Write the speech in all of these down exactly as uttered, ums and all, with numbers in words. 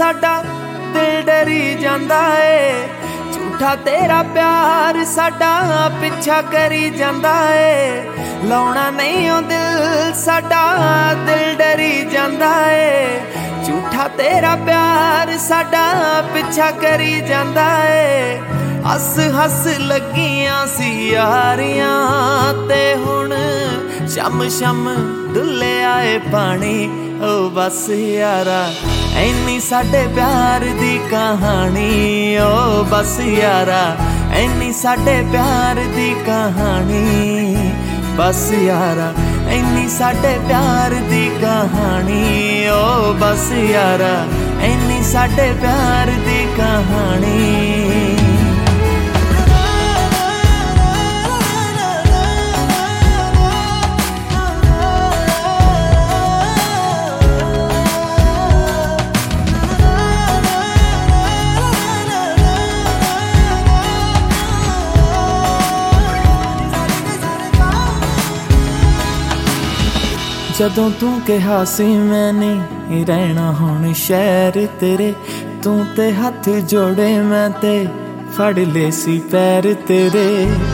साडा दिल डरी जांदा ए, झूठा तेरा प्यार साडा पिछा करी जांदा ए। लाउणा नहीं ओ दिल साडा दिल डरी जांदा ए, झूठा तेरा प्यार साडा पिछा करी जांदा ए। हस हस लगियां सी यारियां ते हुण शम शम डुले आए पानी। ओ बस यारा ऐनी साडे प्यार दी कहानी, ओ बस यारा ऐनी साडे प्यार दी कहानी। बस यारा ऐनी साडे प्यार दी कहानी, ओ बस यारा ऐनी साडे प्यार दी कहानी। जदों तू कहा सी मैं नहीं रहना हुण शहर तेरे, तू ते हथ जोड़े मैं ते फड़ ले सी पैर तेरे।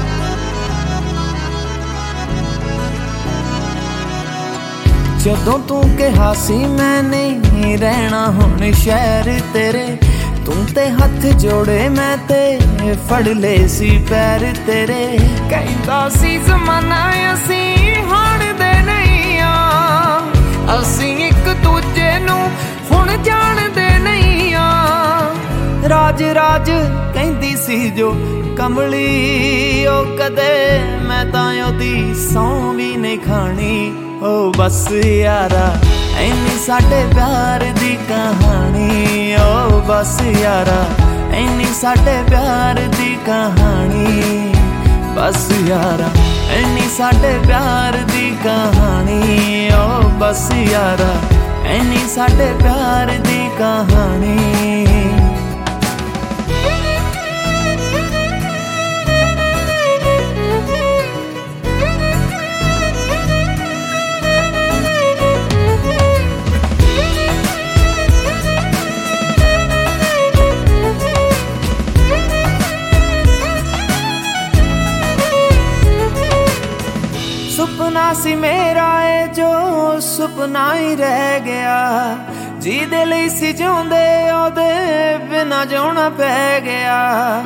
जदों तू कहा सी मैं नहीं रहना हुण शहर तेरे, तू ते हथ जोड़े मैं ते फड़ ले सी पैर तेरे। कहंदा सी ज़माना असी हाण दे नहीं आ, असी एक दूजे नूं हुण जाणदे नहीं आ। राज राज कहंदी सी जो कमली ओ कदे मैं तां ओदी सौं भी नहीं खानी। ओ बस यारा ऐनी साडे प्यार दी कहानी, ओ बस यारा ऐनी साडे प्यार दी कहानी। बस यारा ऐनी साडे प्यार दी कहानी, ओ बस यारा ऐनी साडे प्यार दी कहानी। सुपना सी मेरा है जो सुपना ही रह गया, जीदे लई सी जिउंदे ओदे बिना जिउणा पै गया।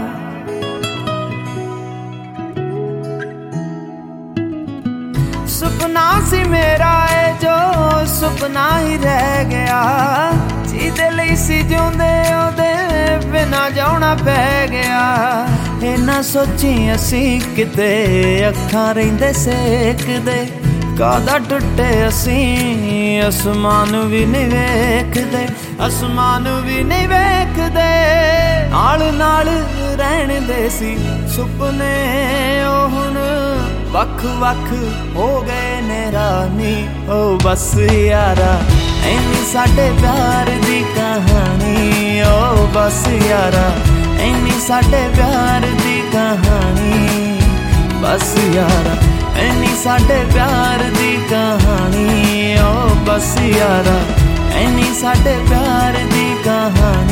सुपना सी मेरा है जो सुपना ही रह गया, जीदे लई सी जिउंदे ओदे बिना जिउणा पै गया। इन्ना सोची असी किते अखां रहिंदे सेकदे, कादा टुटे असी आसमान भी नहीं वेखदे, आसमान भी नहीं वेखदे। नाल नाल रहण दे सी सुपने ओ हुण वख वख हो गए ने रानी। ओ बस यारा ऐनी साडे प्यार दी कहानी, ओ बस यारा ऐनी साडे प्यार दी कहानी। बस यारा ऐनी साडे प्यार दी कहानी, ओ बस यारा ऐनी साडे प्यार दी कहानी।